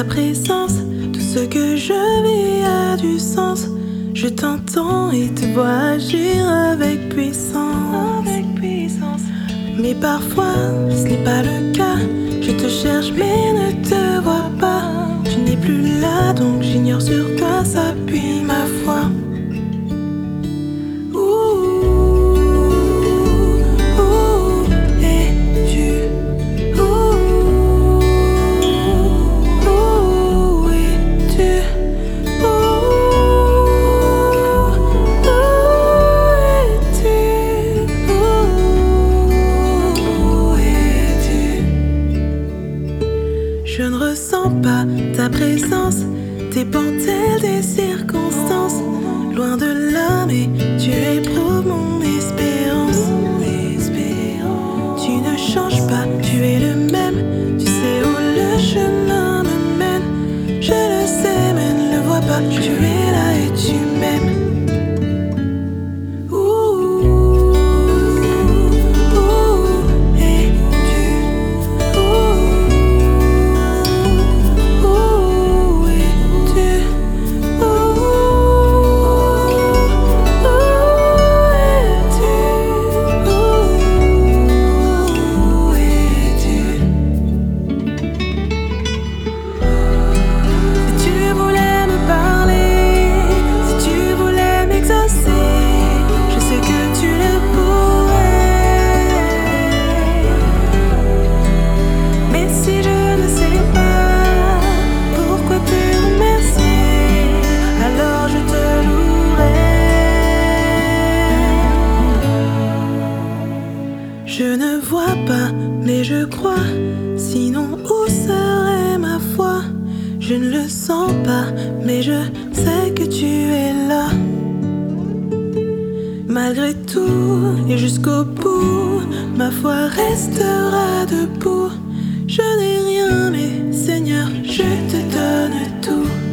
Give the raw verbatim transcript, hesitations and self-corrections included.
présence, tout ce que je vis a du sens. Je t'entends et te vois agir avec puissance. Avec puissance. Mais parfois, ce n'est pas le cas. Je te cherche mais ne te vois pas. Tu n'es plus là donc j'ignore sur quoi s'appuie ma foi. Je ne ressens pas ta présence, dépend-elle des circonstances? Loin de là, mais tu éprouves mon espérance. Tu ne changes pas, tu es le même. Tu sais où le chemin me mène. Je le sais, mais ne le vois pas. Tu es là et tu m'aimes. Je ne vois pas, mais je crois, sinon où serait ma foi? Je ne le sens pas, mais je sais que tu es là. Malgré tout et jusqu'au bout, ma foi restera debout. Je n'ai rien, mais Seigneur, je te donne tout.